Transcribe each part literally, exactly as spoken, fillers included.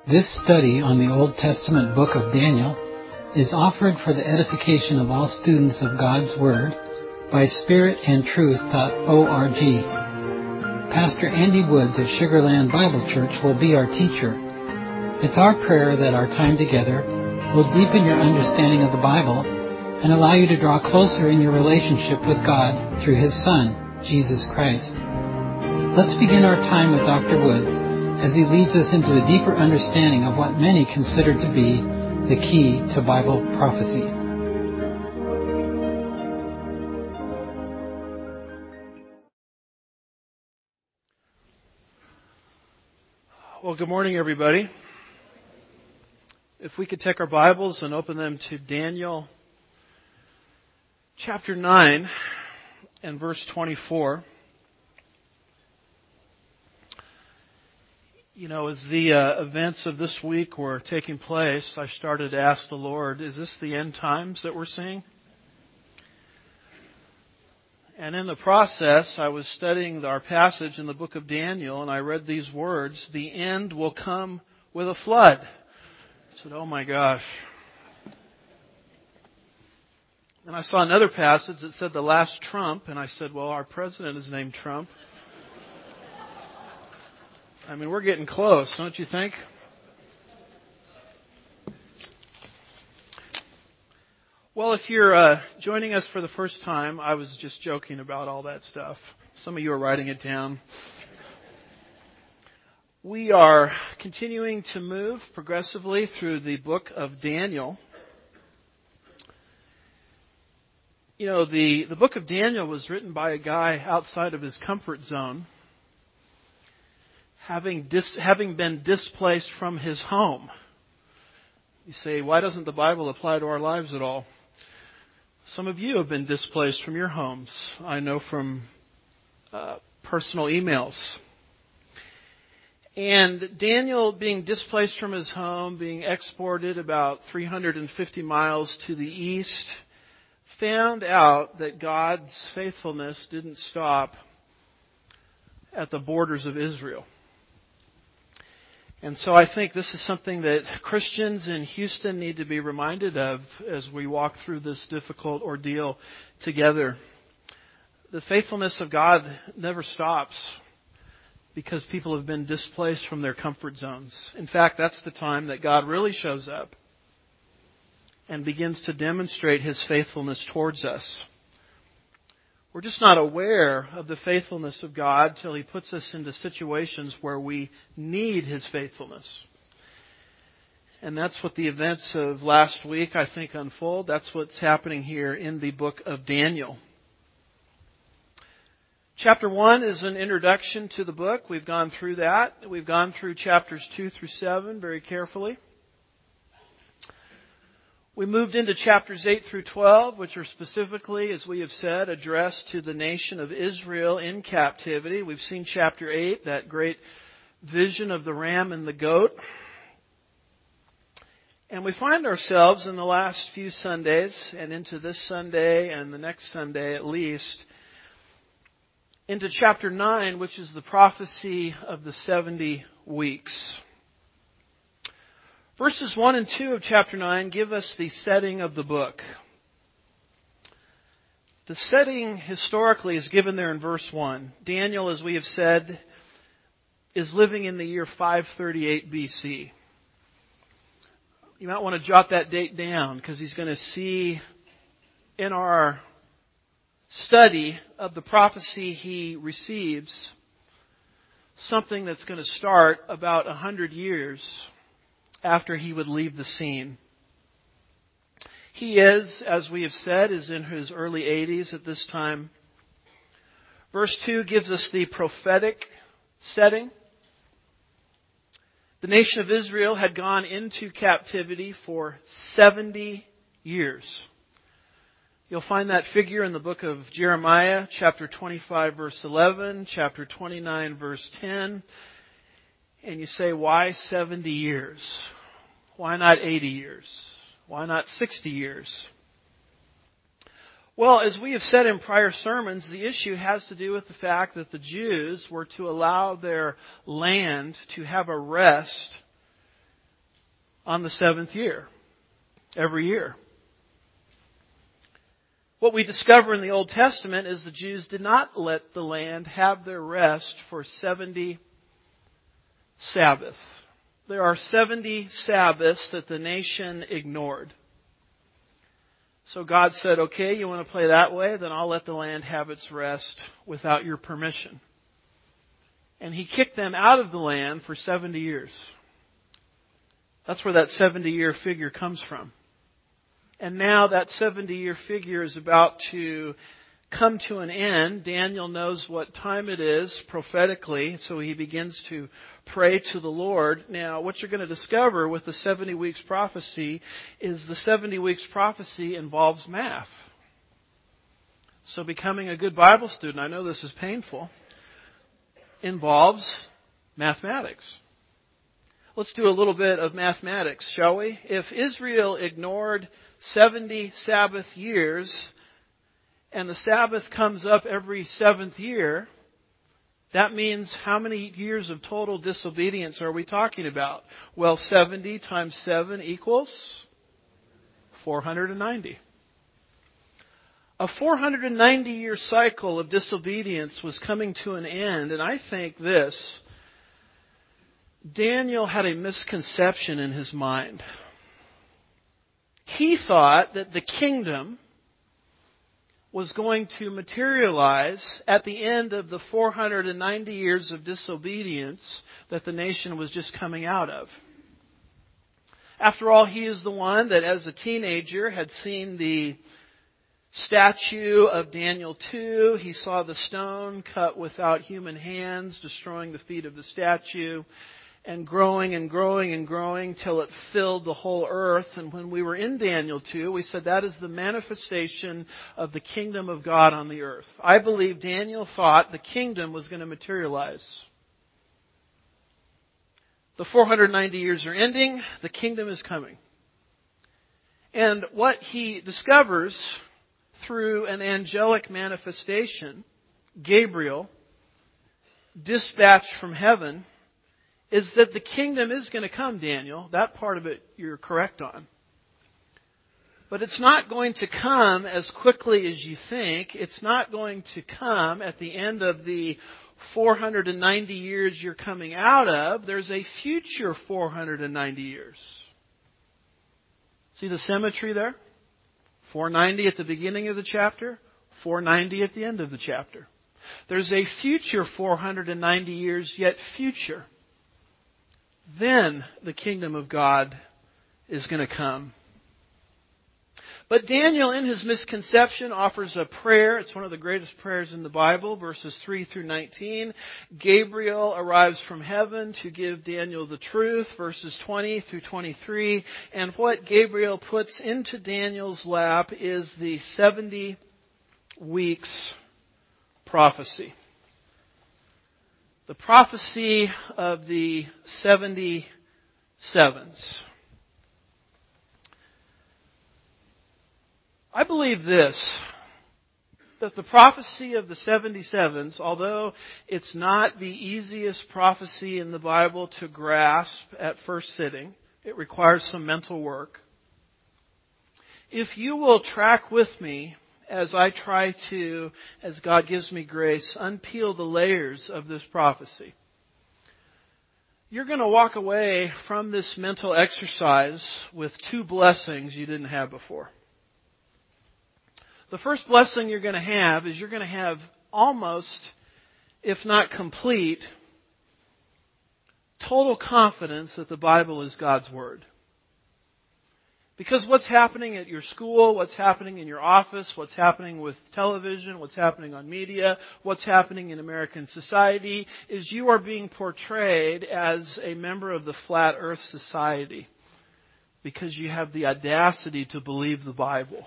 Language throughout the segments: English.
This study on the Old Testament book of Daniel is offered for the edification of all students of God's Word by spirit and truth dot org. Pastor Andy Woods of Sugarland Bible Church will be our teacher. It's our prayer that our time together will deepen your understanding of the Bible and allow you to draw closer in your relationship with God through His Son, Jesus Christ. Let's begin our time with Doctor Woods as he leads us into a deeper understanding of what many consider to be the key to Bible prophecy. Well, good morning, everybody. If we could take our Bibles and open them to Daniel chapter nine and verse twenty-four. You know, as the uh, events of this week were taking place, I started to ask the Lord, is this the end times that we're seeing? And in the process, I was studying our passage in the book of Daniel, and I read these words, the end will come with a flood. I said, oh my gosh. And I saw another passage that said the last trump, and I said, well, our president is named Trump. I mean, we're getting close, don't you think? Well, if you're uh, joining us for the first time, I was just joking about all that stuff. Some of you are writing it down. We are continuing to move progressively through the book of Daniel. You know, the, the book of Daniel was written by a guy outside of his comfort zone, having dis, having been displaced from his home. You say, why doesn't the Bible apply to our lives at all? Some of you have been displaced from your homes. I know from uh, personal emails. And Daniel, being displaced from his home, being exported about three hundred fifty miles to the east, found out that God's faithfulness didn't stop at the borders of Israel. And so I think this is something that Christians in Houston need to be reminded of as we walk through this difficult ordeal together. The faithfulness of God never stops because people have been displaced from their comfort zones. In fact, that's the time that God really shows up and begins to demonstrate His faithfulness towards us. We're just not aware of the faithfulness of God till He puts us into situations where we need His faithfulness. And that's what the events of last week, I think, unfold. That's what's happening here in the book of Daniel. Chapter one is an introduction to the book. We've gone through that. We've gone through chapters two through seven very carefully. We moved into chapters eight through twelve, which are specifically, as we have said, addressed to the nation of Israel in captivity. We've seen chapter eight, that great vision of the ram and the goat. And we find ourselves in the last few Sundays, and into this Sunday and the next Sunday at least, into chapter nine, which is the prophecy of the seventy weeks. Verses one and two of chapter nine give us the setting of the book. The setting historically is given there in verse one. Daniel, as we have said, is living in the year five thirty-eight B C. You might want to jot that date down because he's going to see in our study of the prophecy he receives something that's going to start about a hundred years after he would leave the scene. He is, as we have said, is in his early eighties at this time. Verse two gives us the prophetic setting. The nation of Israel had gone into captivity for seventy years. You'll find that figure in the book of Jeremiah, chapter twenty-five, verse eleven, chapter twenty-nine, verse ten. And you say, why seventy years? Why not eighty years? Why not sixty years? Well, as we have said in prior sermons, the issue has to do with the fact that the Jews were to allow their land to have a rest on the seventh year, every year. What we discover in the Old Testament is the Jews did not let the land have their rest for seventy Sabbaths. There are seventy Sabbaths that the nation ignored. So God said, okay, you want to play that way? Then I'll let the land have its rest without your permission. And He kicked them out of the land for seventy years. That's where that seventy-year figure comes from. And now that seventy-year figure is about to come to an end. Daniel knows what time it is prophetically, so he begins to pray to the Lord. Now, what you're going to discover with the seventy weeks prophecy is the seventy weeks prophecy involves math. So becoming a good Bible student, I know this is painful, involves mathematics. Let's do a little bit of mathematics, shall we? If Israel ignored seventy Sabbath years, and the Sabbath comes up every seventh year, that means how many years of total disobedience are we talking about? Well, seventy times seven equals four hundred ninety. A four hundred ninety year cycle of disobedience was coming to an end, and I think this, Daniel had a misconception in his mind. He thought that the kingdom was going to materialize at the end of the four hundred ninety years of disobedience that the nation was just coming out of. After all, he is the one that as a teenager had seen the statue of Daniel two. He saw the stone cut without human hands, destroying the feet of the statue, and growing and growing and growing till it filled the whole earth. And when we were in Daniel two, we said that is the manifestation of the kingdom of God on the earth. I believe Daniel thought the kingdom was going to materialize. The four hundred ninety years are ending. The kingdom is coming. And what he discovers through an angelic manifestation, Gabriel, dispatched from heaven, is that the kingdom is going to come, Daniel. That part of it you're correct on. But it's not going to come as quickly as you think. It's not going to come at the end of the four hundred ninety years you're coming out of. There's a future four hundred ninety years. See the symmetry there? four ninety at the beginning of the chapter, four ninety at the end of the chapter. There's a future four hundred ninety years yet future. Then the kingdom of God is going to come. But Daniel, in his misconception, offers a prayer. It's one of the greatest prayers in the Bible, verses three through nineteen. Gabriel arrives from heaven to give Daniel the truth, verses twenty through twenty-three. And what Gabriel puts into Daniel's lap is the seventy weeks prophecy. The prophecy of the seventy sevens. I believe this, that the prophecy of the seventy sevens, although it's not the easiest prophecy in the Bible to grasp at first sitting, it requires some mental work. If you will track with me as I try to, as God gives me grace, unpeel the layers of this prophecy, you're going to walk away from this mental exercise with two blessings you didn't have before. The first blessing you're going to have is you're going to have almost, if not complete, total confidence that the Bible is God's Word. Because what's happening at your school, what's happening in your office, what's happening with television, what's happening on media, what's happening in American society, is you are being portrayed as a member of the Flat Earth Society because you have the audacity to believe the Bible.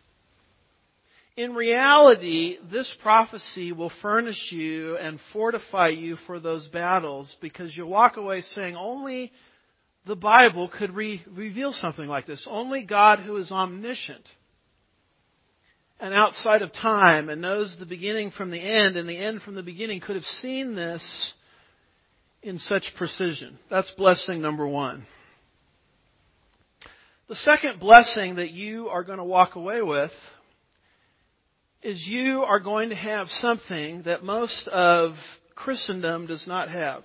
In reality, this prophecy will furnish you and fortify you for those battles because you'll walk away saying, only the Bible could re- reveal something like this. Only God, who is omniscient and outside of time and knows the beginning from the end and the end from the beginning, could have seen this in such precision. That's blessing number one. The second blessing that you are going to walk away with is you are going to have something that most of Christendom does not have.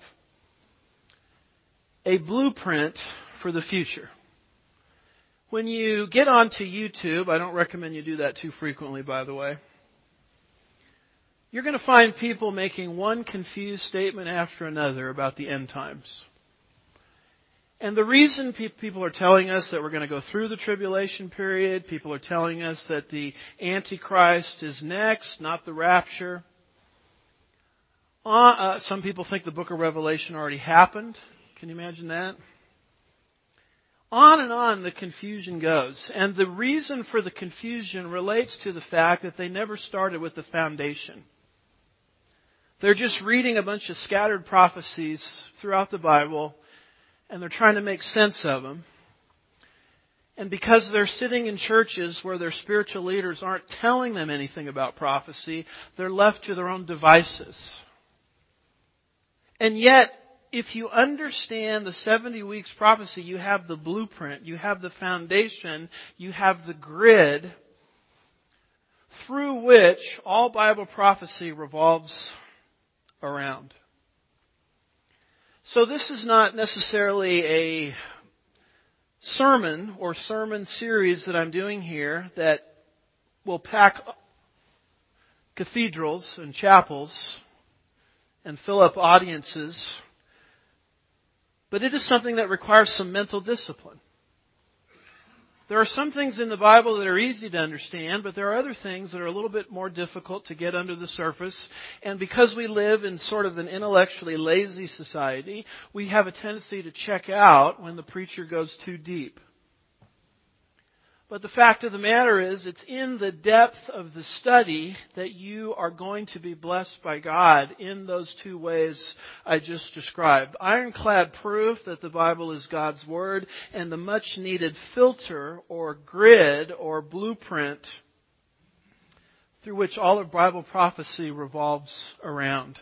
A blueprint for the future. When you get onto YouTube, I don't recommend you do that too frequently, by the way, you're going to find people making one confused statement after another about the end times. And the reason pe- people are telling us that we're going to go through the tribulation period, people are telling us that the Antichrist is next, not the rapture. Uh, uh, some people think the book of Revelation already happened. Can you imagine that? On and on the confusion goes. And the reason for the confusion relates to the fact that they never started with the foundation. They're just reading a bunch of scattered prophecies throughout the Bible, and they're trying to make sense of them. And because they're sitting in churches where their spiritual leaders aren't telling them anything about prophecy, they're left to their own devices. And yet, if you understand the seventy weeks prophecy, you have the blueprint, you have the foundation, you have the grid through which all Bible prophecy revolves around. So this is not necessarily a sermon or sermon series that I'm doing here that will pack cathedrals and chapels and fill up audiences. But it is something that requires some mental discipline. There are some things in the Bible that are easy to understand, but there are other things that are a little bit more difficult to get under the surface. And because we live in sort of an intellectually lazy society, we have a tendency to check out when the preacher goes too deep. But the fact of the matter is, it's in the depth of the study that you are going to be blessed by God in those two ways I just described. Ironclad proof that the Bible is God's Word, and the much needed filter or grid or blueprint through which all of Bible prophecy revolves around.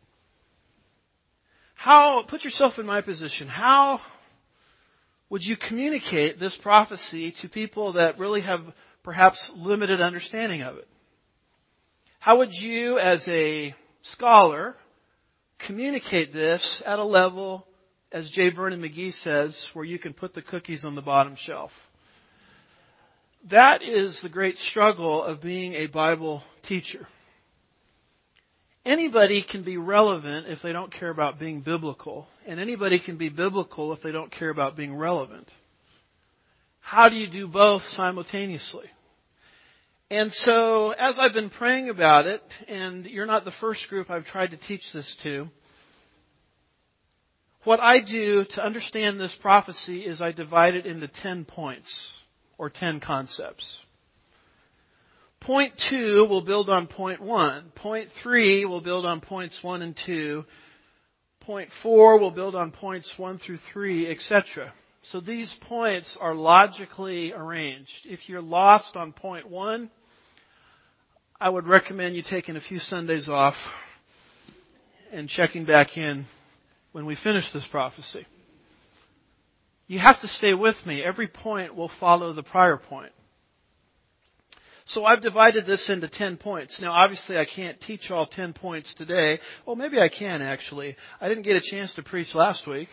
How, put yourself in my position, how would you communicate this prophecy to people that really have perhaps limited understanding of it? How would you, as a scholar, communicate this at a level, as J. Vernon McGee says, where you can put the cookies on the bottom shelf? That is the great struggle of being a Bible teacher. Anybody can be relevant if they don't care about being biblical. And anybody can be biblical if they don't care about being relevant. How do you do both simultaneously? And so, as I've been praying about it, and you're not the first group I've tried to teach this to, what I do to understand this prophecy is I divide it into ten points, or ten concepts. Point two will build on point one. Point three will build on points one and two. Point four will build on points one through three, et cetera. So these points are logically arranged. If you're lost on point one, I would recommend you taking a few Sundays off and checking back in when we finish this prophecy. You have to stay with me. Every point will follow the prior point. So I've divided this into ten points. Now, obviously, I can't teach all ten points today. Well, maybe I can, actually. I didn't get a chance to preach last week.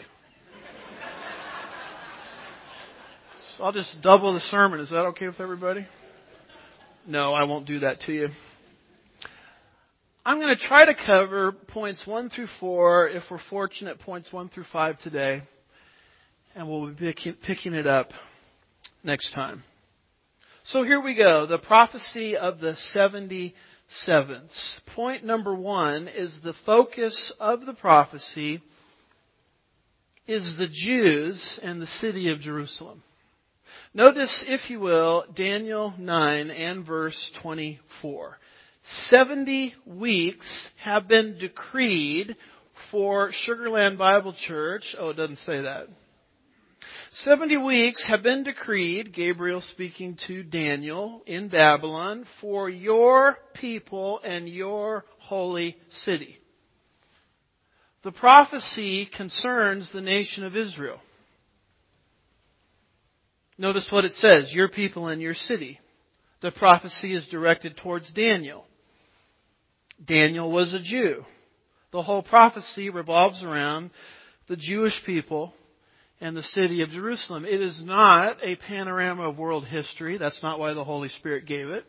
So I'll just double the sermon. Is that okay with everybody? No, I won't do that to you. I'm going to try to cover points one through four, if we're fortunate, points one through five today. And we'll be picking it up next time. So here we go. The prophecy of the seventy sevens. Point number one is the focus of the prophecy is the Jews and the city of Jerusalem. Notice, if you will, Daniel nine and verse twenty-four. Seventy weeks have been decreed for Sugarland Bible Church. Oh, it doesn't say that. Seventy weeks have been decreed, Gabriel speaking to Daniel in Babylon, for your people and your holy city. The prophecy concerns the nation of Israel. Notice what it says, your people and your city. The prophecy is directed towards Daniel. Daniel was a Jew. The whole prophecy revolves around the Jewish people and the city of Jerusalem. It is not a panorama of world history. That's not why the Holy Spirit gave it.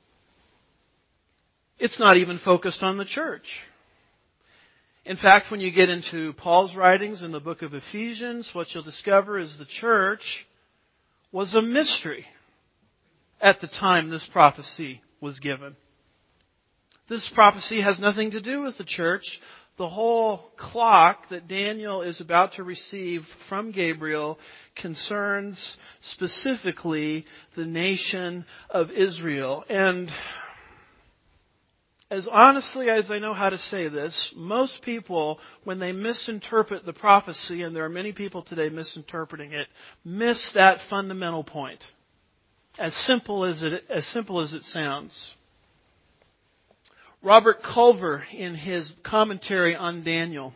It's not even focused on the church. In fact, when you get into Paul's writings in the book of Ephesians, what you'll discover is the church was a mystery at the time this prophecy was given. This prophecy has nothing to do with the church. The whole clock that Daniel is about to receive from Gabriel concerns specifically the nation of Israel. And as honestly as I know how to say this, most people, when they misinterpret the prophecy, and there are many people today misinterpreting it, miss that fundamental point. As simple as it, as simple as it sounds. Robert Culver, in his commentary on Daniel,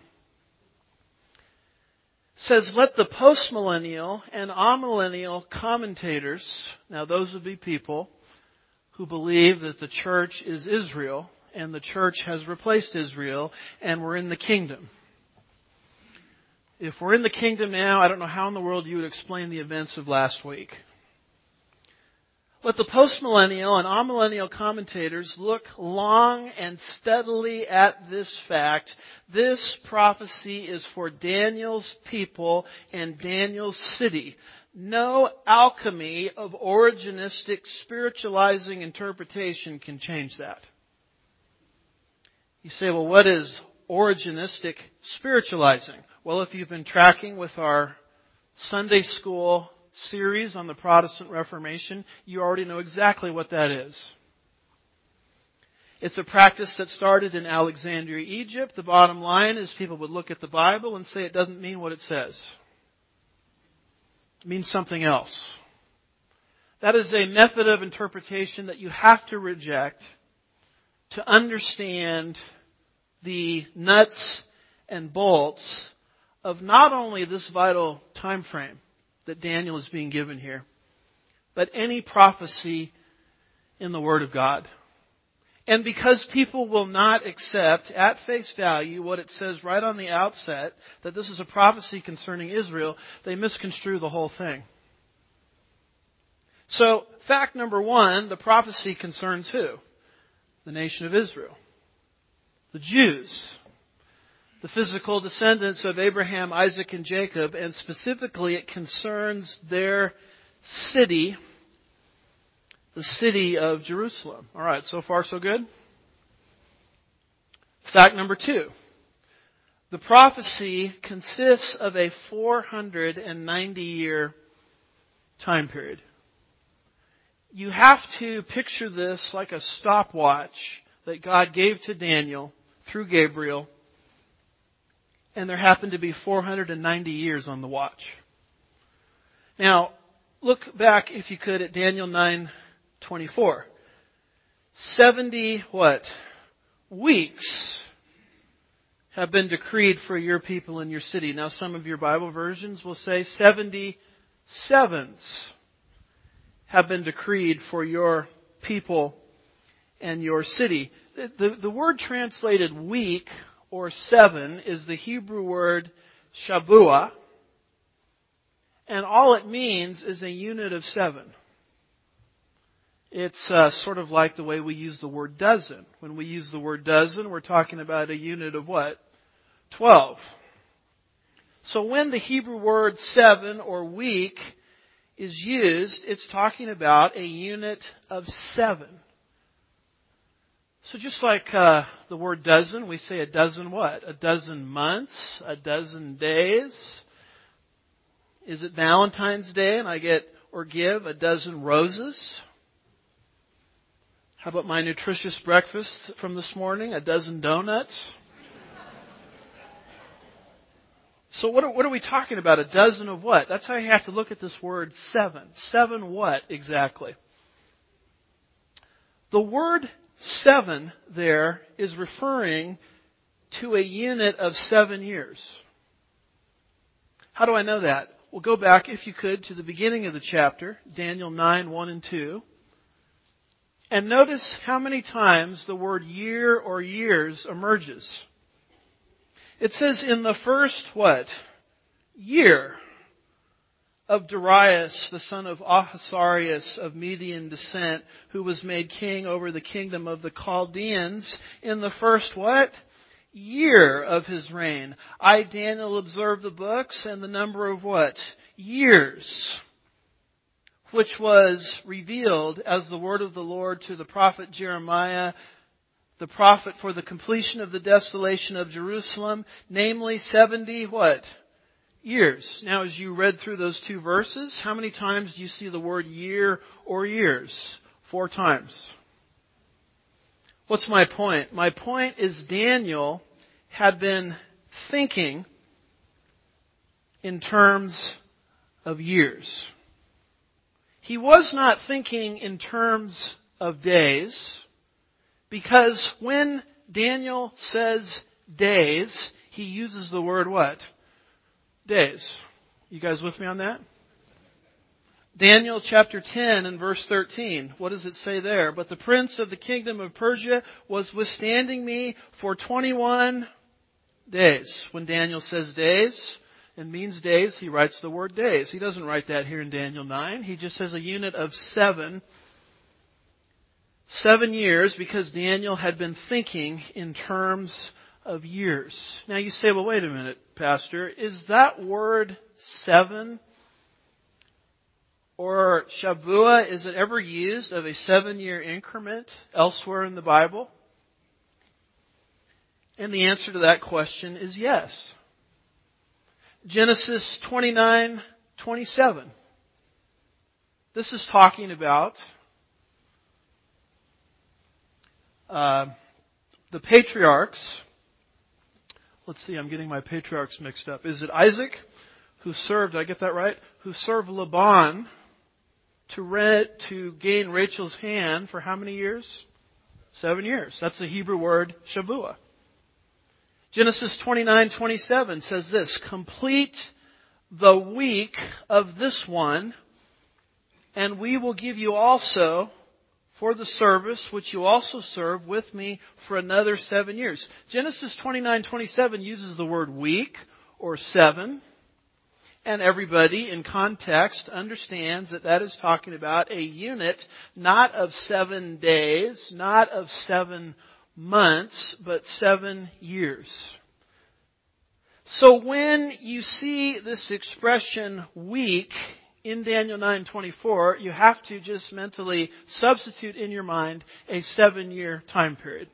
says, let the postmillennial and amillennial commentators, now those would be people who believe that the church is Israel, and the church has replaced Israel, and we're in the kingdom. If we're in the kingdom now, I don't know how in the world you would explain the events of last week. Let the postmillennial and amillennial commentators look long and steadily at this fact. This prophecy is for Daniel's people and Daniel's city. No alchemy of originistic spiritualizing interpretation can change that. You say, well, what is originistic spiritualizing? Well, if you've been tracking with our Sunday school series on the Protestant Reformation, you already know exactly what that is. It's a practice that started in Alexandria, Egypt. The bottom line is people would look at the Bible and say it doesn't mean what it says. It means something else. That is a method of interpretation that you have to reject to understand the nuts and bolts of not only this vital time frame that Daniel is being given here, but any prophecy in the Word of God. And because people will not accept at face value what it says right on the outset, that this is a prophecy concerning Israel, they misconstrue the whole thing. So, fact number one, the prophecy concerns who? The nation of Israel. The Jews. The physical descendants of Abraham, Isaac, and Jacob, and specifically it concerns their city, the city of Jerusalem. All right, so far so good? Fact number two. The prophecy consists of a four hundred ninety year time period. You have to picture this like a stopwatch that God gave to Daniel through Gabriel. And there happened to be four hundred ninety years on the watch. Now, look back, if you could, at Daniel nine twenty-four. seventy, what? Weeks have been decreed for your people in your city. Now, some of your Bible versions will say seventy sevens have been decreed for your people and your city. The, the, the word translated week or seven is the Hebrew word Shabuah, and all it means is a unit of seven. It's uh, sort of like the way we use the word dozen. When we use the word dozen, we're talking about a unit of what? Twelve. So when the Hebrew word seven or week is used, it's talking about a unit of seven. So just like uh, the word dozen, we say a dozen what? A dozen months, a dozen days. Is it Valentine's Day and I get or give a dozen roses? How about my nutritious breakfast from this morning? A dozen donuts? So what are, what are we talking about? A dozen of what? That's how you have to look at this word seven. Seven what exactly? The word seven there is referring to a unit of seven years. How do I know that? We'll go back, if you could, to the beginning of the chapter, Daniel nine, one and two. And notice how many times the word year or years emerges. It says in the first, what? Year of Darius, the son of Ahasuerus of Median descent, who was made king over the kingdom of the Chaldeans, in the first, what? Year of his reign. I, Daniel, observed the books and the number of what? Years, which was revealed as the word of the Lord to the prophet Jeremiah, the prophet, for the completion of the desolation of Jerusalem, namely seventy, what? Years. Now, as you read through those two verses, how many times do you see the word year or years? Four times. What's my point? My point is Daniel had been thinking in terms of years. He was not thinking in terms of days, because when Daniel says days, he uses the word what? Days. You guys with me on that? Daniel chapter ten and verse thirteen. What does it say there? But the prince of the kingdom of Persia was withstanding me for twenty-one days. When Daniel says days and means days, he writes the word days. He doesn't write that here in Daniel nine. He just says a unit of seven. Seven years, because Daniel had been thinking in terms of years. Now you say, well, wait a minute, Pastor. Is that word seven or Shavua, is it ever used of a seven-year increment elsewhere in the Bible? And the answer to that question is yes. Genesis twenty-nine twenty-seven. This is talking about uh, the patriarchs. Let's see, I'm getting my patriarchs mixed up. Is it Isaac who served, did I get that right? Who served Laban to re- to gain Rachel's hand for how many years? Seven years. That's the Hebrew word Shavua. Genesis twenty-nine twenty-seven says this, complete the week of this one, and we will give you also for the service which you also serve with me for another seven years. Genesis twenty-nine twenty-seven uses the word week or seven. And everybody in context understands that that is talking about a unit not of seven days, not of seven months, but seven years. So when you see this expression week in Daniel nine twenty-four, you have to just mentally substitute in your mind a seven-year time period.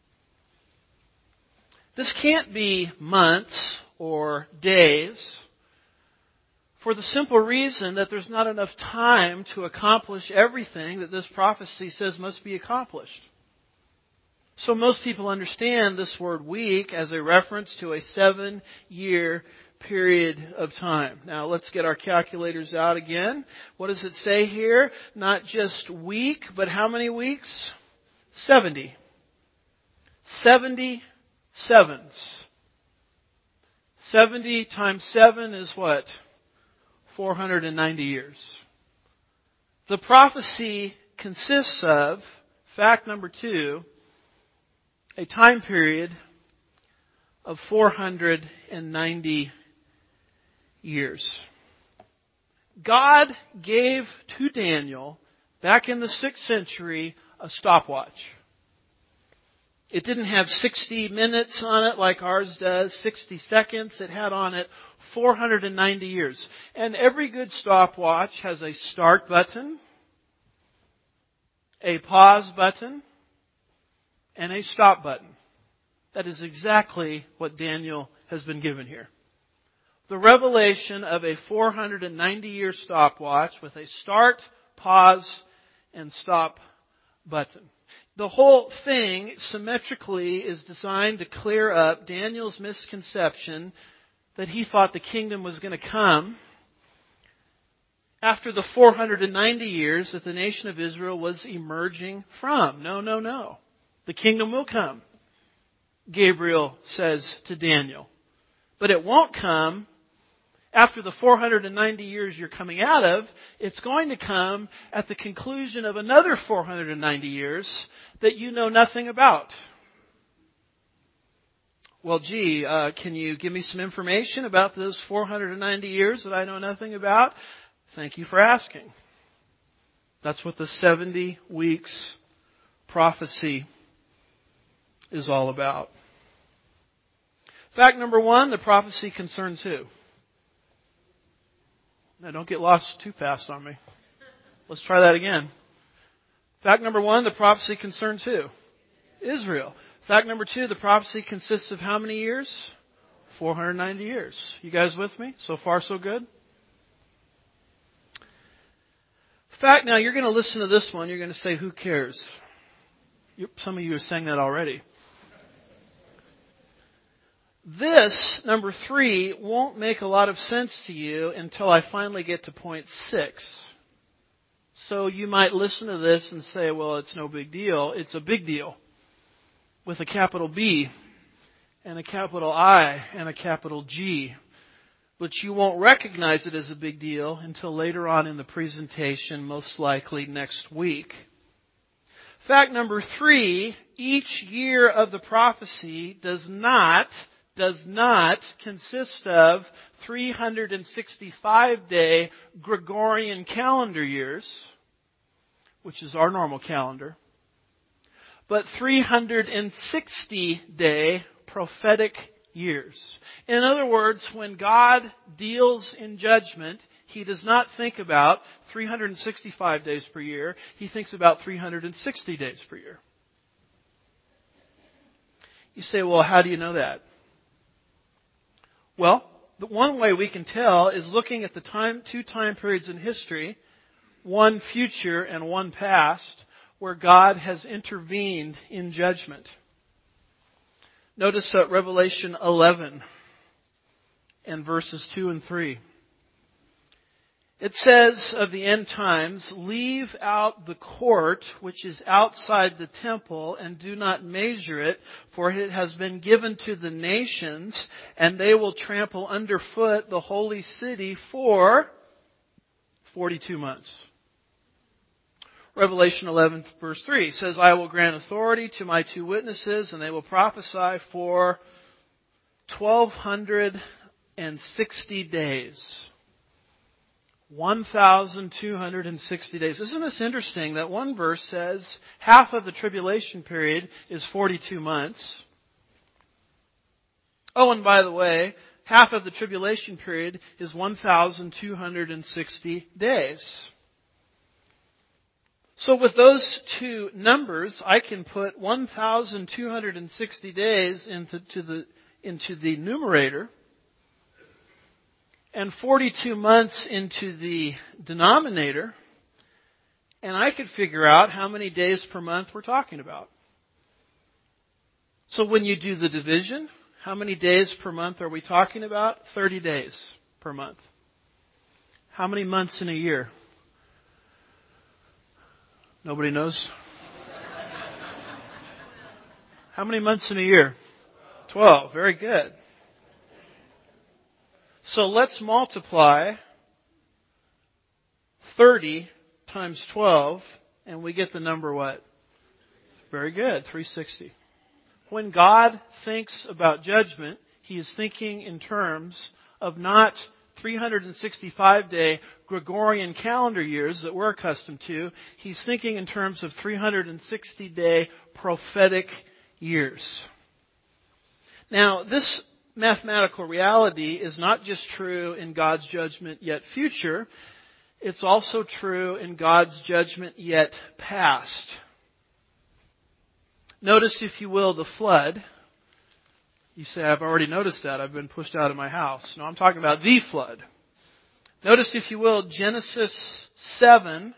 This can't be months or days, for the simple reason that there's not enough time to accomplish everything that this prophecy says must be accomplished. So most people understand this word week as a reference to a seven-year period of time. Now let's get our calculators out again. What does it say here? Not just week, but how many weeks? seventy. seventy sevens. seventy times seven is what? four hundred ninety years. The prophecy consists of, fact number two, a time period of four hundred ninety years. God gave to Daniel, back in the sixth century, a stopwatch. It didn't have sixty minutes on it like ours does, sixty seconds. It had on it four hundred ninety years. And every good stopwatch has a start button, a pause button, and a stop button. That is exactly what Daniel has been given here. The revelation of a four hundred ninety year stopwatch with a start, pause, and stop button. The whole thing symmetrically is designed to clear up Daniel's misconception that he thought the kingdom was going to come after the four hundred ninety years that the nation of Israel was emerging from. No, no, no. The kingdom will come, Gabriel says to Daniel. But it won't come after the four hundred ninety years you're coming out of. It's going to come at the conclusion of another four hundred ninety years that you know nothing about. Well, gee, uh, can you give me some information about those four hundred ninety years that I know nothing about? Thank you for asking. That's what the seventy weeks prophecy is all about. Fact number one, the prophecy concerns who? Now, don't get lost too fast on me. Let's try that again. Fact number one, the prophecy concerns who? Israel. Fact number two, the prophecy consists of how many years? four hundred ninety years. You guys with me? So far, so good? Fact, now you're going to listen to this one. You're going to say, who cares? Some of you are saying that already. This, number three, won't make a lot of sense to you until I finally get to point six. So you might listen to this and say, well, it's no big deal. It's a big deal. With a capital B, and a capital I, and a capital G. But you won't recognize it as a big deal until later on in the presentation, most likely next week. Fact number three, each year of the prophecy does not, does not consist of three hundred sixty-five day Gregorian calendar years, which is our normal calendar, but three hundred sixty day prophetic years. In other words, when God deals in judgment, He does not think about three hundred sixty-five days per year. He thinks about three hundred sixty days per year. You say, well, how do you know that? Well, the one way we can tell is looking at the time, two time periods in history, one future and one past, where God has intervened in judgment. Notice uh, Revelation eleven and verses two and three. It says of the end times, leave out the court which is outside the temple and do not measure it, for it has been given to the nations, and they will trample underfoot the holy city for forty-two months. Revelation eleven verse three says, I will grant authority to my two witnesses, and they will prophesy for twelve sixty days. one thousand two hundred sixty days. Isn't this interesting that one verse says half of the tribulation period is forty-two months? Oh, and by the way, half of the tribulation period is one thousand two hundred sixty days. So with those two numbers, I can put one thousand two hundred sixty days into to the, into the numerator and forty-two months into the denominator, and I could figure out how many days per month we're talking about. So when you do the division, how many days per month are we talking about? thirty days per month. How many months in a year? Nobody knows? How many months in a year? twelve. Very good. So let's multiply thirty times twelve, and we get the number what? Very good, three hundred sixty. When God thinks about judgment, He is thinking in terms of not three hundred sixty-five day Gregorian calendar years that we're accustomed to. He's thinking in terms of three hundred sixty day prophetic years. Now, this mathematical reality is not just true in God's judgment yet future, it's also true in God's judgment yet past. Notice, if you will, the flood. You say, I've already noticed that. I've been pushed out of my house. No, I'm talking about the flood. Notice, if you will, Genesis seven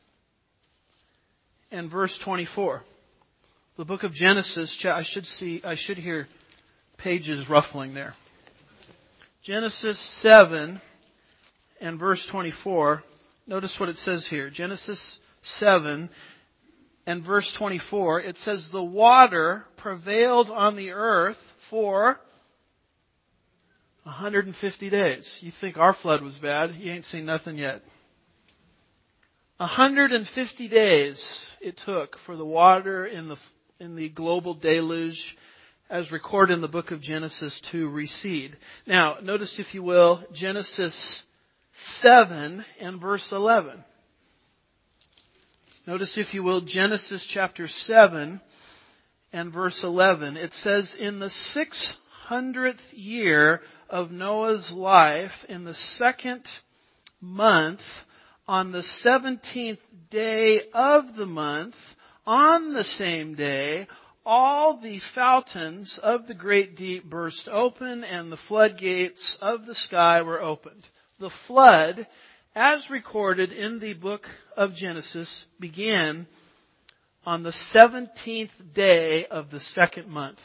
and verse twenty-four. The book of Genesis, I should see, I should hear pages ruffling there. Genesis seven and verse twenty-four. Notice what it says here. Genesis seven and verse twenty-four. It says, the water prevailed on the earth for one hundred fifty days. You think our flood was bad. You ain't seen nothing yet. one hundred fifty days it took for the water in the in the global deluge, as recorded in the book of Genesis, to recede. Now, notice, if you will, Genesis seven and verse eleven. Notice, if you will, Genesis chapter seven and verse eleven. It says, in the six hundredth year of Noah's life, in the second month, on the seventeenth day of the month, on the same day, all the fountains of the great deep burst open, and the floodgates of the sky were opened. The flood, as recorded in the book of Genesis, began on the seventeenth day of the second month.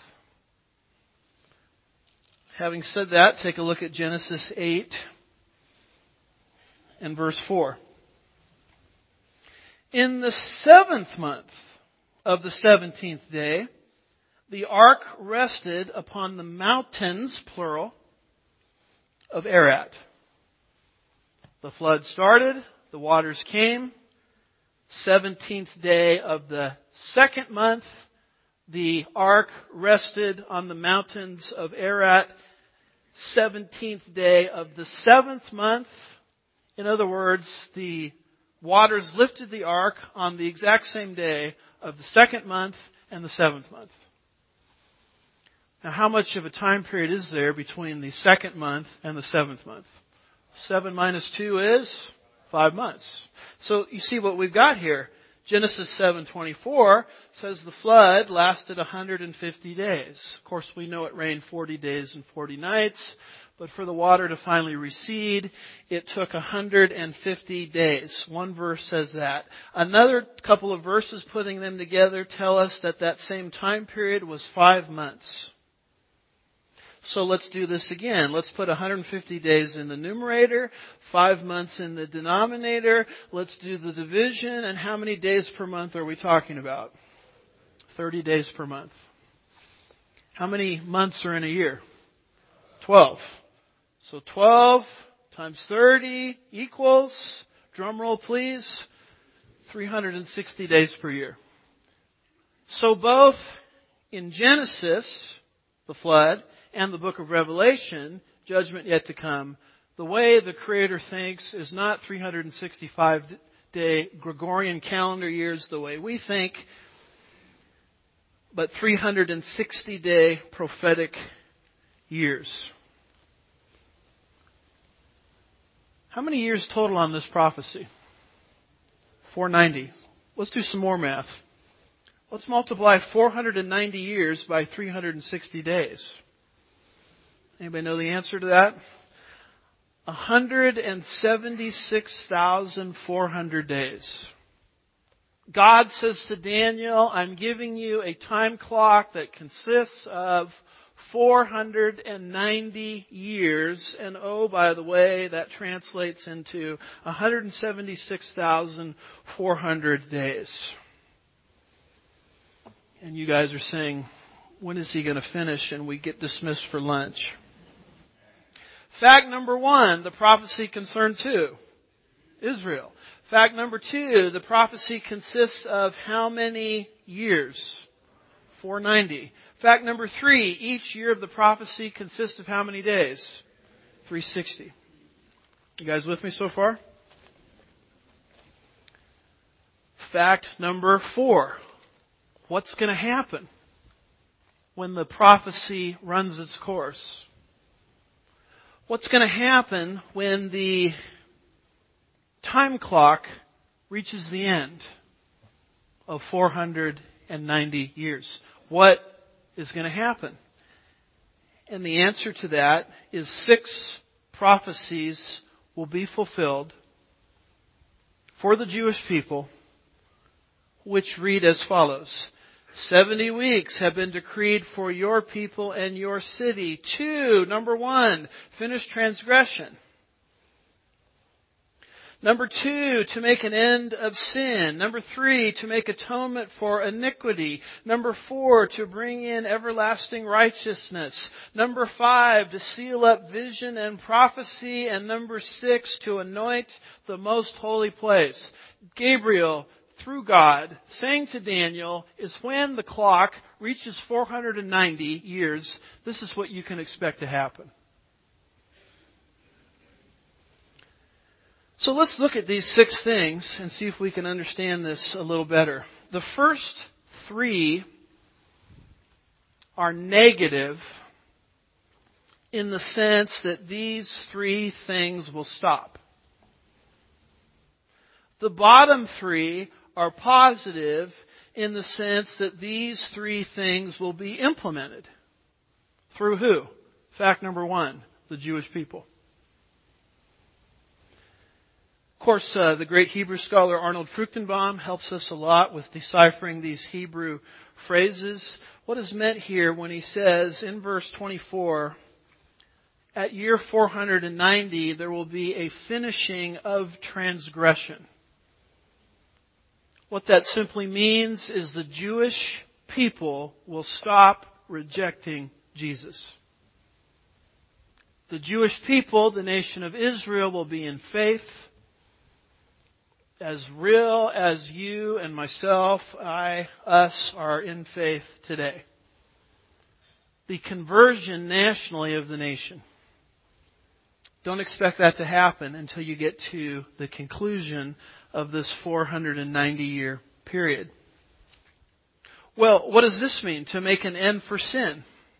Having said that, take a look at Genesis eight and verse four. In the seventh month of the seventeenth day, the ark rested upon the mountains, plural, of Ararat. The flood started, the waters came. seventeenth day of the second month, the ark rested on the mountains of Ararat. seventeenth day of the seventh month. In other words, the waters lifted the ark on the exact same day of the second month and the seventh month. Now, how much of a time period is there between the second month and the seventh month? Seven minus two is five months. So you see what we've got here. Genesis seven twenty-four says the flood lasted one hundred fifty days. Of course, we know it rained forty days and forty nights. But for the water to finally recede, it took one hundred fifty days. One verse says that. Another couple of verses putting them together tell us that that same time period was five months. So let's do this again. Let's put one hundred fifty days in the numerator, five months in the denominator. Let's do the division. And how many days per month are we talking about? thirty days per month. How many months are in a year? twelve. So twelve times thirty equals, drum roll please, three hundred sixty days per year. So both in Genesis, the flood, and the book of Revelation, judgment yet to come, the way the Creator thinks is not three hundred sixty-five day Gregorian calendar years the way we think, but three hundred sixty day prophetic years. How many years total on this prophecy? four hundred ninety. Let's do some more math. Let's multiply four hundred ninety years by three hundred sixty days. Anybody know the answer to that? one hundred seventy-six thousand four hundred days. God says to Daniel, I'm giving you a time clock that consists of four hundred ninety years. And oh, by the way, that translates into one hundred seventy-six thousand four hundred days. And you guys are saying, when is he going to finish and we get dismissed for lunch? Fact number one, the prophecy concerns who? Israel. Fact number two, the prophecy consists of how many years? four hundred ninety. Fact number three, each year of the prophecy consists of how many days? three hundred sixty. You guys with me so far? Fact number four, what's going to happen when the prophecy runs its course? What's going to happen when the time clock reaches the end of four hundred ninety years? What is going to happen? And the answer to that is six prophecies will be fulfilled for the Jewish people, which read as follows. Seventy weeks have been decreed for your people and your city. Two, number one, finish transgression. Number two, to make an end of sin. Number three, to make atonement for iniquity. Number four, to bring in everlasting righteousness. Number five, to seal up vision and prophecy. And number six, to anoint the most holy place. Gabriel, through God, saying to Daniel, is when the clock reaches four hundred ninety years, this is what you can expect to happen. So let's look at these six things and see if we can understand this a little better. The first three are negative in the sense that these three things will stop. The bottom three are positive in the sense that these three things will be implemented. Through who? Fact number one, the Jewish people. Of course, uh, the great Hebrew scholar Arnold Fruchtenbaum helps us a lot with deciphering these Hebrew phrases. What is meant here when he says in verse twenty-four, at year four hundred ninety there will be a finishing of transgression. What that simply means is the Jewish people will stop rejecting Jesus. The Jewish people, the nation of Israel, will be in faith. As real as you and myself, I, us, are in faith today. The conversion nationally of the nation. Don't expect that to happen until you get to the conclusion of this four hundred ninety year period. Well, what does this mean? To make an end for sin.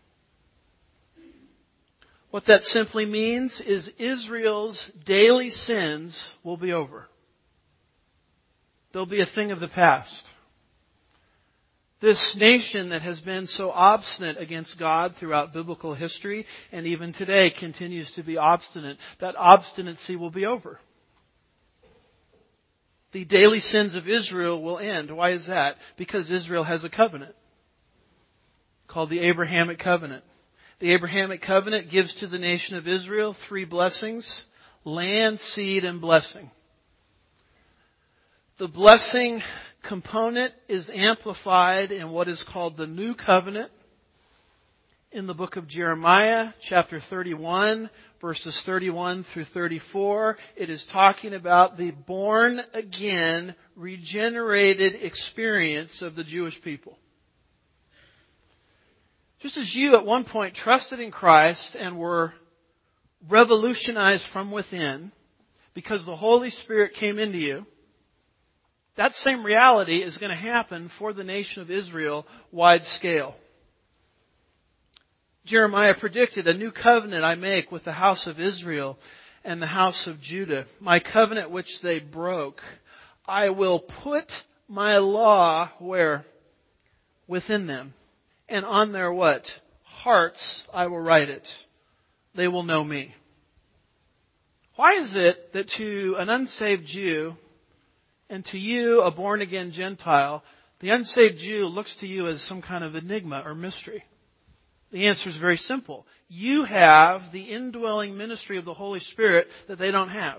What that simply means is Israel's daily sins will be over. They'll be a thing of the past. This nation that has been so obstinate against God throughout biblical history and even today continues to be obstinate, that obstinacy will be over. The daily sins of Israel will end. Why is that? Because Israel has a covenant called the Abrahamic covenant. The Abrahamic covenant gives to the nation of Israel three blessings: land, seed, and blessing. The blessing component is amplified in what is called the New Covenant. In the book of Jeremiah, chapter thirty-one, verses thirty-one through thirty-four, it is talking about the born again, regenerated experience of the Jewish people. Just as you at one point trusted in Christ and were revolutionized from within because the Holy Spirit came into you, that same reality is going to happen for the nation of Israel wide scale. Jeremiah predicted, a new covenant I make with the house of Israel and the house of Judah. My covenant which they broke. I will put my law where? Within them. And on their what? Hearts I will write it. They will know me. Why is it that to an unsaved Jew and to you, a born-again Gentile, the unsaved Jew looks to you as some kind of enigma or mystery? The answer is very simple. You have the indwelling ministry of the Holy Spirit that they don't have.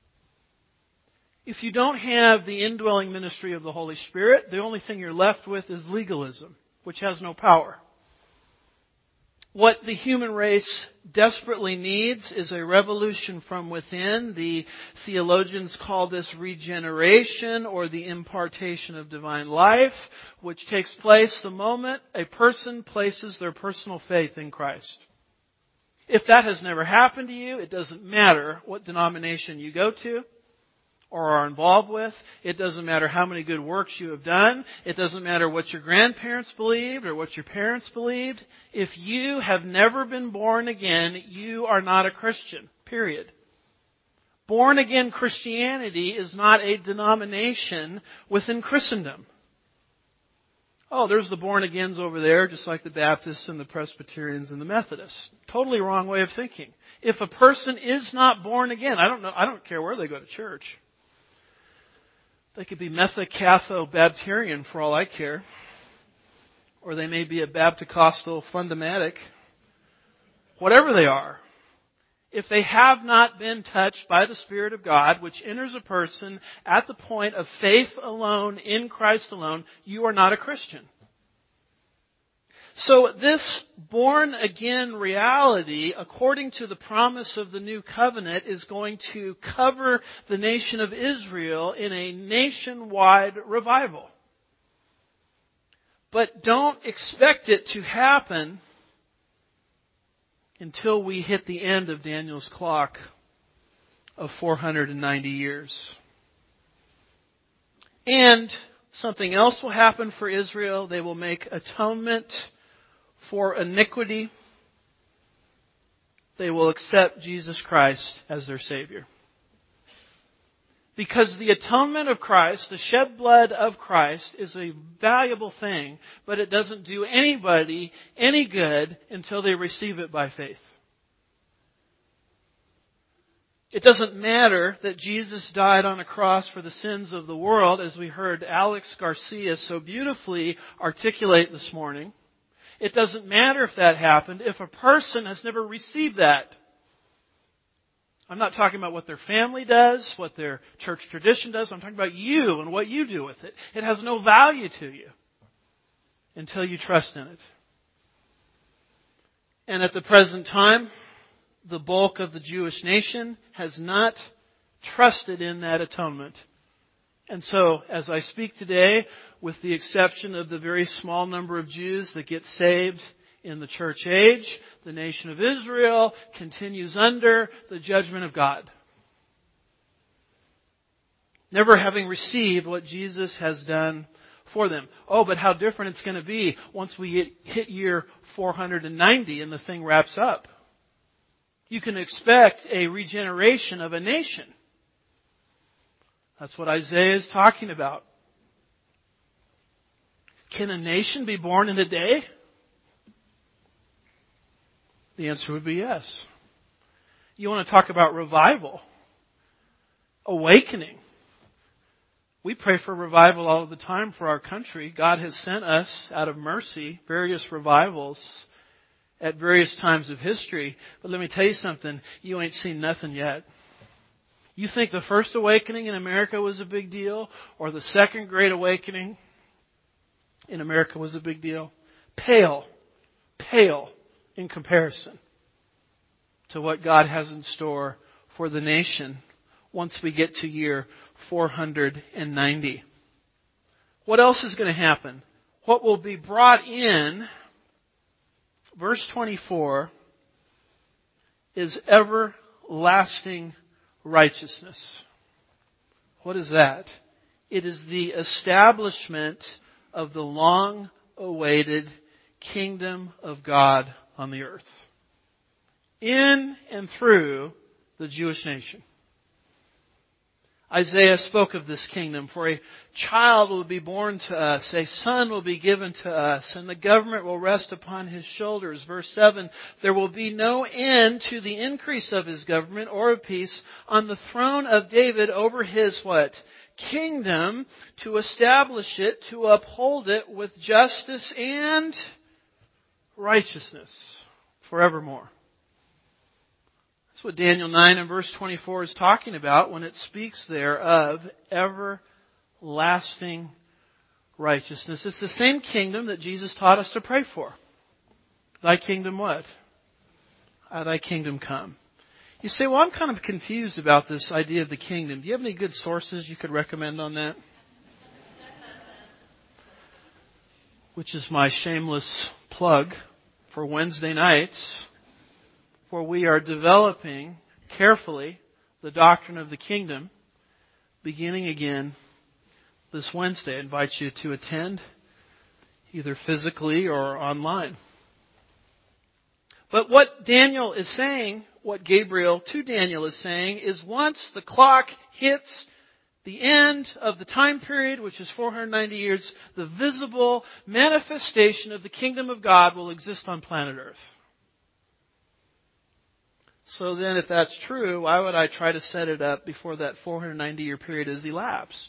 If you don't have the indwelling ministry of the Holy Spirit, the only thing you're left with is legalism, which has no power. What the human race desperately needs is a revolution from within. The theologians call this regeneration or the impartation of divine life, which takes place the moment a person places their personal faith in Christ. If that has never happened to you, it doesn't matter what denomination you go to or are involved with. It doesn't matter how many good works you have done. It doesn't matter what your grandparents believed or what your parents believed. If you have never been born again, you are not a Christian. Period. Born again Christianity is not a denomination within Christendom. Oh, there's the born agains over there, just like the Baptists and the Presbyterians and the Methodists. Totally wrong way of thinking. If a person is not born again, I don't know, I don't care where they go to church. They could be Methodist-Catho-Baptarian for all I care. Or they may be a Baptist-Costal fundamentic. Whatever they are. if they have not been touched by the Spirit of God, which enters a person at the point of faith alone, in Christ alone, you are not a Christian. So this born-again reality, according to the promise of the new covenant, is going to cover the nation of Israel in a nationwide revival. But don't expect it to happen until we hit the end of Daniel's clock of four hundred ninety years. And something else will happen for Israel. They will make atonement for iniquity. They will accept Jesus Christ as their Savior. Because the atonement of Christ, the shed blood of Christ, is a valuable thing, but it doesn't do anybody any good until they receive it by faith. It doesn't matter that Jesus died on a cross for the sins of the world, as we heard Alex Garcia so beautifully articulate this morning. It doesn't matter if that happened if a person has never received that. I'm not talking about what their family does, what their church tradition does. I'm talking about you and what you do with it. It has no value to you until you trust in it. And at the present time, the bulk of the Jewish nation has not trusted in that atonement. And so, as I speak today, with the exception of the very small number of Jews that get saved in the church age, the nation of Israel continues under the judgment of God, never having received what Jesus has done for them. Oh, but how different it's going to be once we hit, hit year four hundred ninety and the thing wraps up. You can expect a regeneration of a nation. That's what Isaiah is talking about. Can a nation be born in a day? The answer would be yes. You want to talk about revival, awakening. We pray for revival all the time for our country. God has sent us, out of mercy, various revivals at various times of history. But let me tell you something. You ain't seen nothing yet. You think the first awakening in America was a big deal, or the second Great Awakening in America was a big deal? Pale, pale in comparison to what God has in store for the nation once we get to year four hundred ninety. What else is going to happen? What will be brought in, verse twenty-four, is everlasting righteousness. What is that? It is the establishment of the long-awaited kingdom of God on the earth, in and through the Jewish nation. Isaiah spoke of this kingdom. For a child will be born to us, a son will be given to us, and the government will rest upon his shoulders. Verse seven, there will be no end to the increase of his government or of peace on the throne of David over his what? Kingdom, to establish it, to uphold it with justice and righteousness forevermore. That's what Daniel nine and verse twenty-four is talking about when it speaks there of everlasting righteousness. It's the same kingdom that Jesus taught us to pray for. Thy kingdom what? Uh, thy kingdom come. You say, well, I'm kind of confused about this idea of the kingdom. Do you have any good sources you could recommend on that? Which is my shameless plug for Wednesday nights, where we are developing carefully the doctrine of the kingdom, beginning again this Wednesday. I invite you to attend, either physically or online. But what Daniel is saying, what Gabriel to Daniel is saying, is once the clock hits the end of the time period, which is four hundred ninety years, the visible manifestation of the kingdom of God will exist on planet Earth. So then, if that's true, why would I try to set it up before that four hundred ninety year period has elapsed?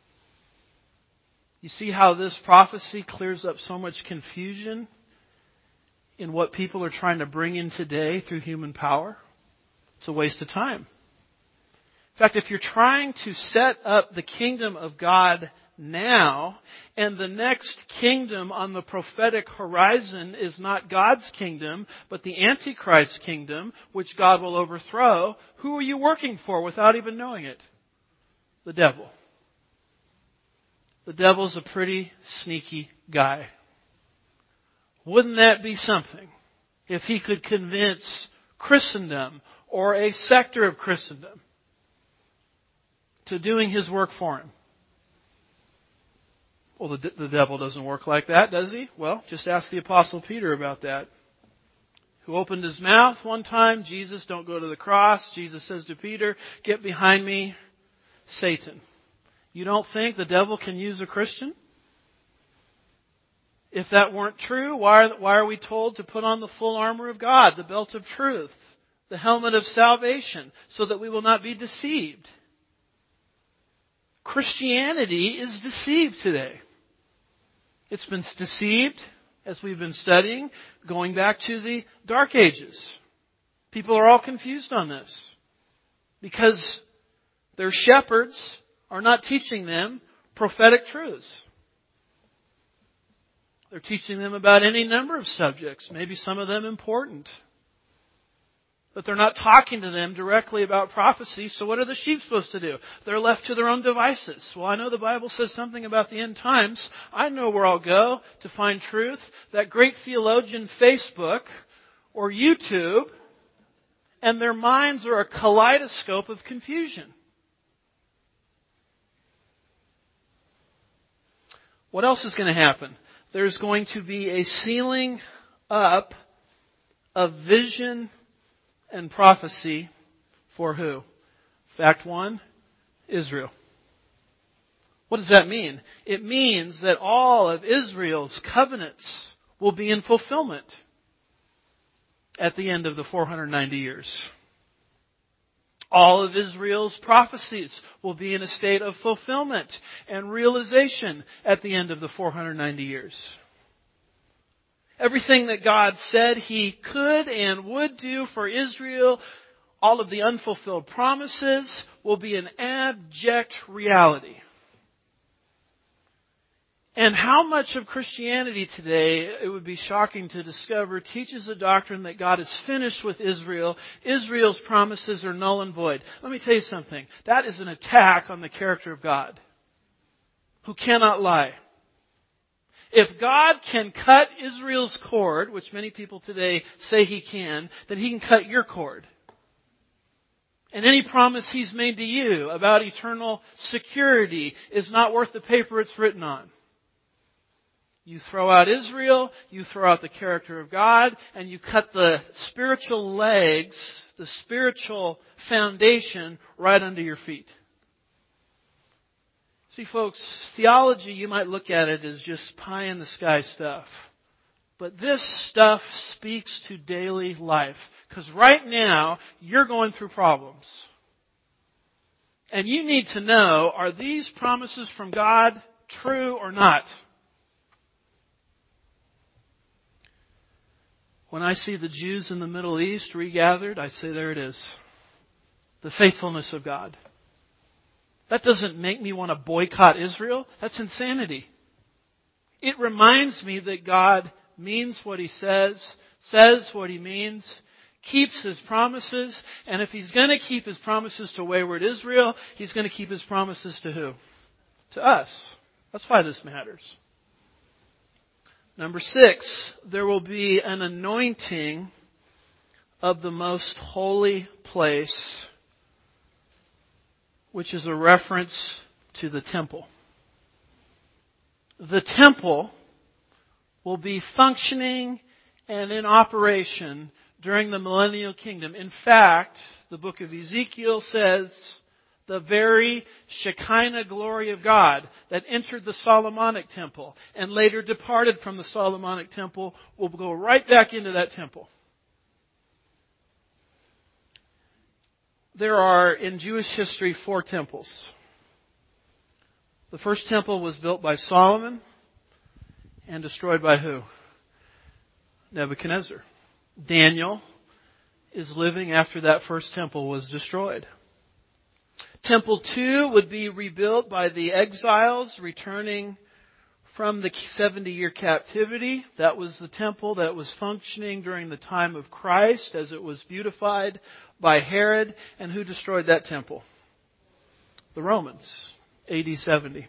You see how this prophecy clears up so much confusion in what people are trying to bring in today through human power? It's a waste of time. In fact, if you're trying to set up the kingdom of God now, and the next kingdom on the prophetic horizon is not God's kingdom, but the Antichrist kingdom, which God will overthrow, who are you working for without even knowing it? The devil. The devil's a pretty sneaky guy. Wouldn't that be something if he could convince Christendom or a sector of Christendom to doing his work for him? Well, the, the devil doesn't work like that, does he? Well, just ask the Apostle Peter about that. Who opened his mouth one time, Jesus, don't go to the cross. Jesus says to Peter, get behind me, Satan. You don't think the devil can use a Christian? If that weren't true, why are, why are we told to put on the full armor of God, the belt of truth, the helmet of salvation, so that we will not be deceived? Christianity is deceived today. It's been deceived, as we've been studying, going back to the Dark Ages. People are all confused on this because their shepherds are not teaching them prophetic truths. They're teaching them about any number of subjects, maybe some of them important. But they're not talking to them directly about prophecy, so what are the sheep supposed to do? They're left to their own devices. Well, I know the Bible says something about the end times. I know where I'll go to find truth. That great theologian Facebook or YouTube, and their minds are a kaleidoscope of confusion. What else is going to happen? There's going to be a sealing up of vision and prophecy for who? Fact one, Israel. What does that mean? It means that all of Israel's covenants will be in fulfillment at the end of the four hundred ninety years. All of Israel's prophecies will be in a state of fulfillment and realization at the end of the four hundred ninety years. Everything that God said He could and would do for Israel, all of the unfulfilled promises, will be an abject reality. And how much of Christianity today, it would be shocking to discover, teaches a doctrine that God is finished with Israel. Israel's promises are null and void. Let me tell you something. That is an attack on the character of God, who cannot lie. If God can cut Israel's cord, which many people today say He can, then He can cut your cord. And any promise He's made to you about eternal security is not worth the paper it's written on. You throw out Israel, you throw out the character of God, and you cut the spiritual legs, the spiritual foundation right under your feet. See, folks, theology, you might look at it as just pie in the sky stuff. But this stuff speaks to daily life. Because right now, you're going through problems. And you need to know, are these promises from God true or not? When I see the Jews in the Middle East regathered, I say, there it is. The faithfulness of God. That doesn't make me want to boycott Israel. That's insanity. It reminds me that God means what He says, says what He means, keeps His promises, and if He's going to keep His promises to wayward Israel, He's going to keep His promises to who? To us. That's why this matters. Number six, there will be an anointing of the most holy place, which is a reference to the temple. The temple will be functioning and in operation during the millennial kingdom. In fact, the book of Ezekiel says the very Shekinah glory of God that entered the Solomonic temple and later departed from the Solomonic temple will go right back into that temple. There are, in Jewish history, four temples. The first temple was built by Solomon and destroyed by who? Nebuchadnezzar. Daniel is living after that first temple was destroyed. Temple two would be rebuilt by the exiles returning from the seventy-year captivity. That was the temple that was functioning during the time of Christ as it was beautified by Herod. And who destroyed that temple? The Romans, A D seventy.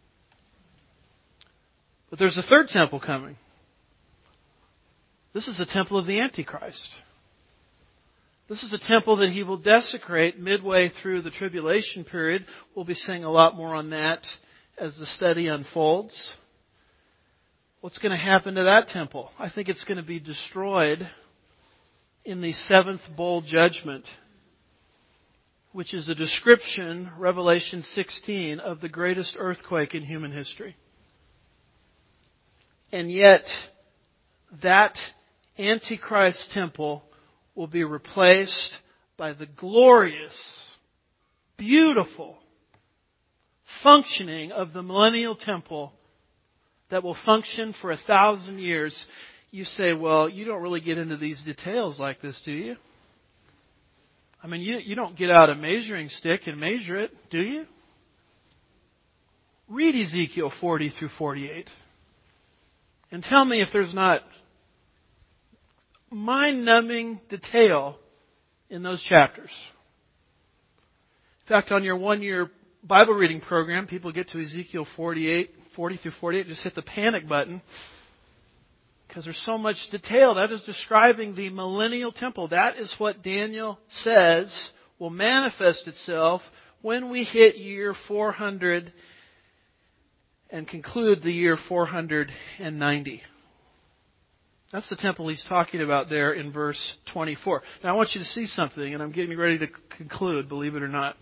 But there's a third temple coming. This is the temple of the Antichrist. This is a temple that he will desecrate midway through the tribulation period. We'll be seeing a lot more on that as the study unfolds. What's going to happen to that temple? I think it's going to be destroyed in the seventh bowl judgment, which is a description, Revelation sixteen, of the greatest earthquake in human history. And yet, that Antichrist temple will be replaced by the glorious, beautiful functioning of the millennial temple that will function for a thousand years. You say, well, you don't really get into these details like this, do you? I mean, you, you don't get out a measuring stick and measure it, do you? Read Ezekiel forty through forty-eight. And tell me if there's not mind-numbing detail in those chapters. In fact, on your one-year Bible reading program, people get to Ezekiel forty-eight, forty through forty-eight, just hit the panic button because there's so much detail. That is describing the millennial temple. That is what Daniel says will manifest itself when we hit year four hundred and conclude the year four hundred ninety. That's the temple he's talking about there in verse twenty-four. Now I want you to see something, and I'm getting ready to conclude, believe it or not.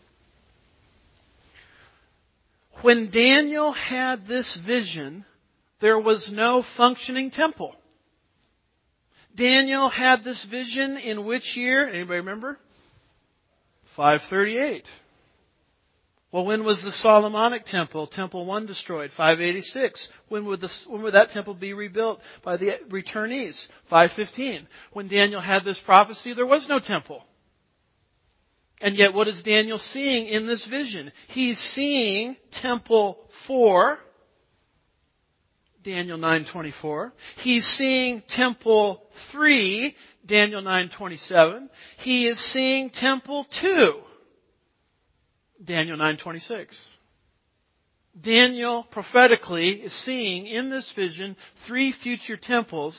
When Daniel had this vision, there was no functioning temple. Daniel had this vision in which year? Anybody remember? five thirty-eight. Well, when was the Solomonic temple, Temple one, destroyed? five eighty-six. When would, the, when would that temple be rebuilt by the returnees? five fifteen. When Daniel had this prophecy, there was no temple. And yet, what is Daniel seeing in this vision? He's seeing Temple four, Daniel nine twenty-four. He's seeing Temple three, Daniel nine twenty-seven. He is seeing Temple two, Daniel nine twenty-six. Daniel prophetically is seeing in this vision three future temples,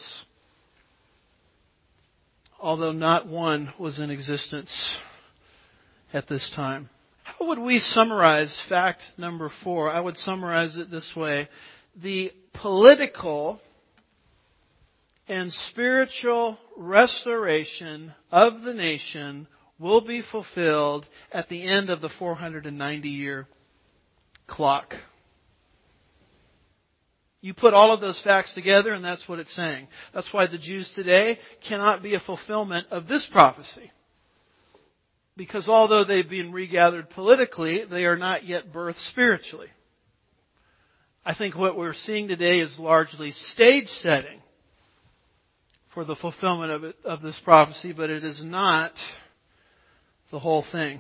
although not one was in existence at this time. How would we summarize fact number four? I would summarize it this way. The political and spiritual restoration of the nation will be fulfilled at the end of the four hundred ninety year clock. You put all of those facts together and that's what it's saying. That's why the Jews today cannot be a fulfillment of this prophecy. Because although they've been regathered politically, they are not yet birthed spiritually. I think what we're seeing today is largely stage setting for the fulfillment of it, of this prophecy, but it is not the whole thing.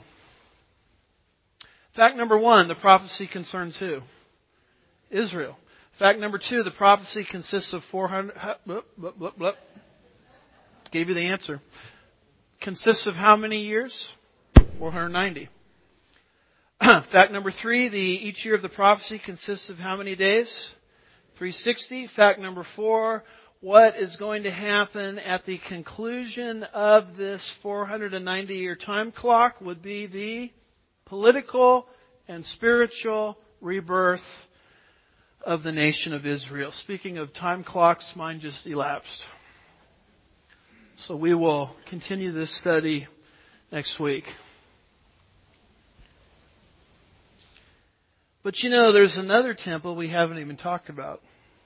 Fact number one, the prophecy concerns who? Israel. Fact number two, the prophecy consists of four hundred... Blah, blah, blah, blah. Gave you the answer. Consists of how many years? four hundred ninety. Fact number three, the each year of the prophecy consists of how many days? three hundred sixty. Fact number four, what is going to happen at the conclusion of this four hundred ninety year time clock would be the political and spiritual rebirth of the nation of Israel. Speaking of time clocks, mine just elapsed. So we will continue this study next week. But you know, there's another temple we haven't even talked about.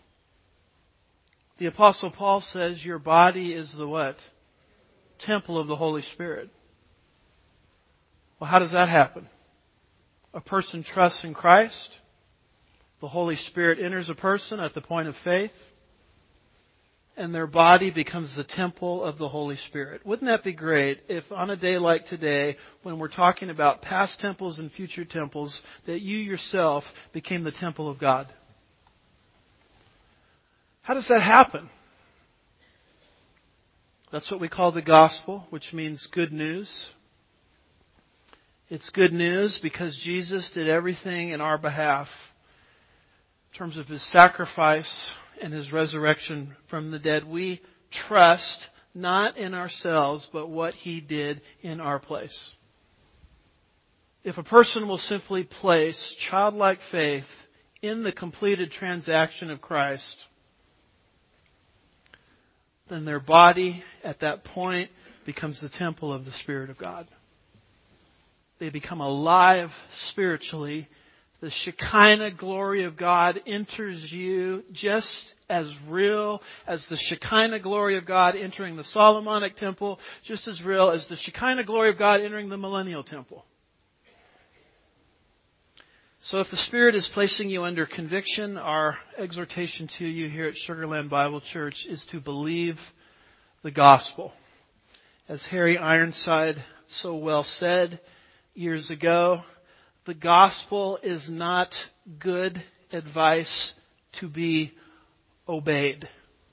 The Apostle Paul says your body is the what? Temple of the Holy Spirit. Well, how does that happen? A person trusts in Christ. The Holy Spirit enters a person at the point of faith. and their body becomes the temple of the Holy Spirit. Wouldn't that be great if on a day like today, when we're talking about past temples and future temples, that you yourself became the temple of God? How does that happen? That's what we call the gospel, which means good news. It's good news because Jesus did everything in our behalf in terms of His sacrifice and His resurrection from the dead. We trust not in ourselves, but what He did in our place. If a person will simply place childlike faith in the completed transaction of Christ, then their body at that point becomes the temple of the Spirit of God. They become alive spiritually. The Shekinah glory of God enters you just as real as the Shekinah glory of God entering the Solomonic temple, just as real as the Shekinah glory of God entering the millennial temple. So if the Spirit is placing you under conviction, our exhortation to you here at Sugar Land Bible Church is to believe the gospel. As Harry Ironside so well said years ago, the gospel is not good advice to be obeyed.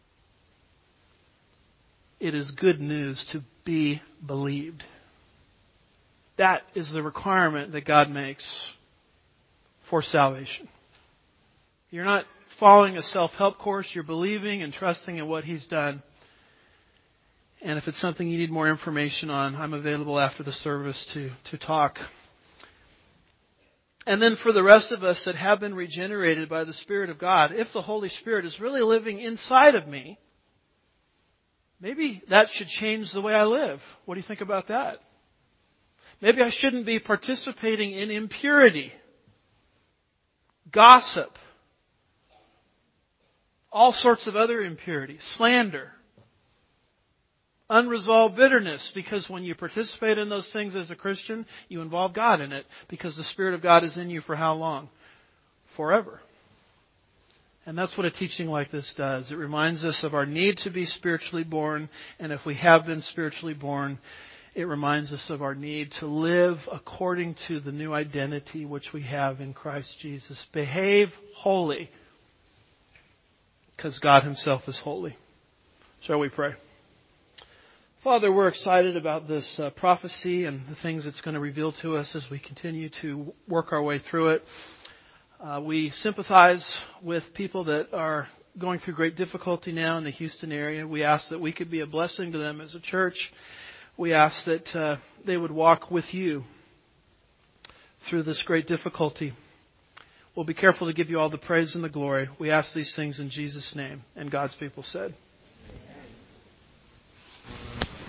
It is good news to be believed. That is the requirement that God makes for salvation. You're not following a self-help course. You're believing and trusting in what He's done. And if it's something you need more information on, I'm available after the service to, to talk. And then for the rest of us that have been regenerated by the Spirit of God, if the Holy Spirit is really living inside of me, maybe that should change the way I live. What do you think about that? Maybe I shouldn't be participating in impurity, gossip, all sorts of other impurity, slander, unresolved bitterness, because when you participate in those things as a Christian, you involve God in it, because the Spirit of God is in you for how long? Forever. And that's what a teaching like this does. It reminds us of our need to be spiritually born, and if we have been spiritually born, it reminds us of our need to live according to the new identity which we have in Christ Jesus. Behave holy, because God Himself is holy. Shall we pray? Father, we're excited about this uh, prophecy and the things it's going to reveal to us as we continue to work our way through it. Uh, we sympathize with people that are going through great difficulty now in the Houston area. We ask that we could be a blessing to them as a church. We ask that uh, they would walk with You through this great difficulty. We'll be careful to give You all the praise and the glory. We ask these things in Jesus' name. And God's people said,